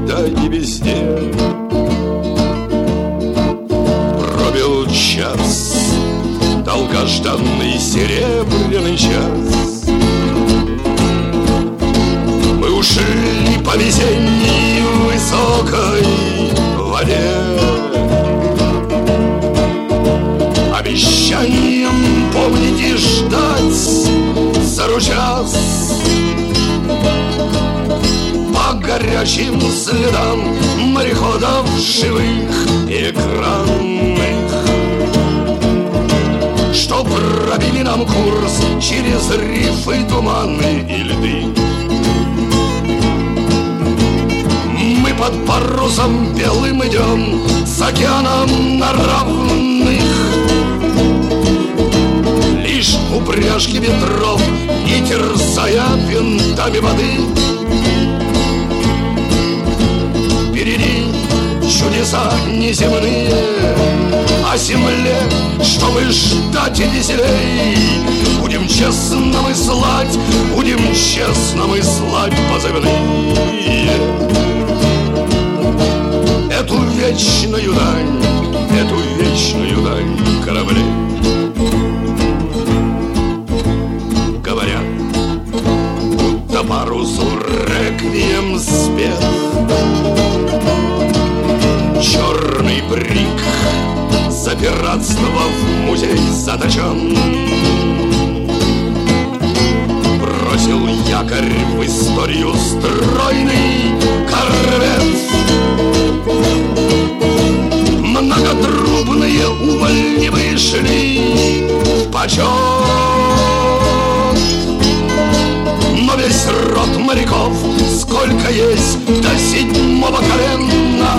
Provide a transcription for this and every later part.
ждать и везде. Пробил час, долгожданный серебряный час. Мы ушли по весенней высокой воде, обещанием помнить и ждать за ручас. По горячим следам мореходов живых и экранных, что пробили нам курс через рифы, туманы и льды. Мы под парусом белым идем с океаном на равных. Лишь упряжки ветров, не терзая винтами воды. Впереди чудеса неземные, о земле, чтобы ждать и веселей. Будем честно мы слать, будем честно мы слать позывные. Эту вечную дань, эту вечную дань кораблей. Говорят, будто парусу реквием спет черный брик, за пиратство в музей заточен. Бросил якорь в историю стройный корвет. Многотрубные увольни вышли в почет, но весь род моряков, сколько есть до 7-го колена,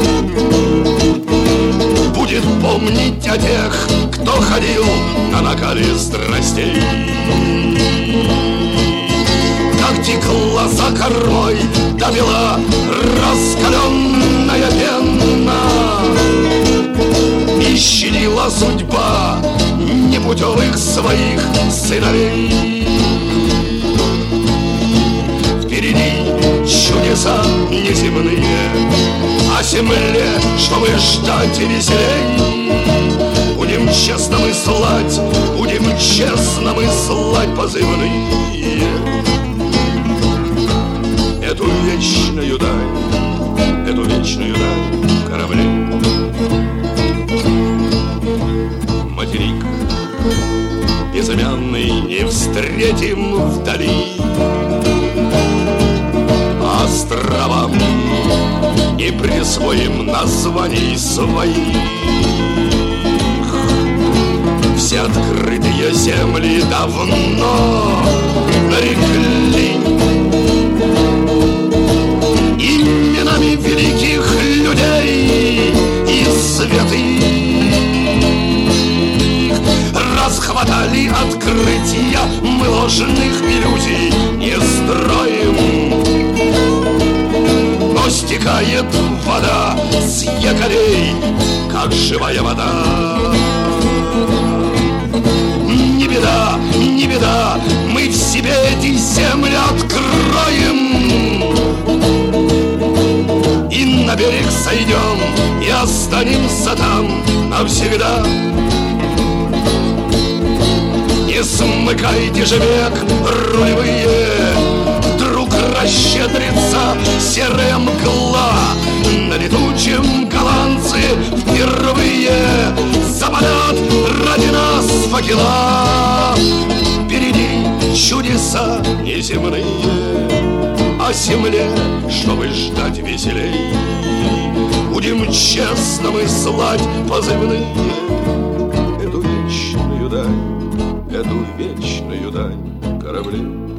будет помнить о тех, кто ходил на накале страстей. Как текла за кормой, довела раскаленная пена, и щадила судьба непутевых своих сыновей. Впереди чудеса неземные, о земле, чтобы ждать и веселей. Будем честно мы слать, будем честно мы слать позывные. Эту вечную дань, эту вечную дань кораблей. Материк безымянный не встретим вдали, островам и присвоим названий своих. Все открытые земли давно нарекли именами великих людей и святых. Расхватали открытия, мы ложных иллюзий не строим. Но стекает вода с якорей, как живая вода. Не беда, не беда, мы в себе эти земли откроем. И на берег сойдем, и останемся там навсегда. Не смыкайте же век рулевые, вдруг расщедрится серая мгла. На летучем голландцы впервые запалят ради нас факела. Впереди чудеса неземные, о земле, чтобы ждать веселей. Будем честно мы слать позывные. Эту вечную дань, эту вечную дань кораблей.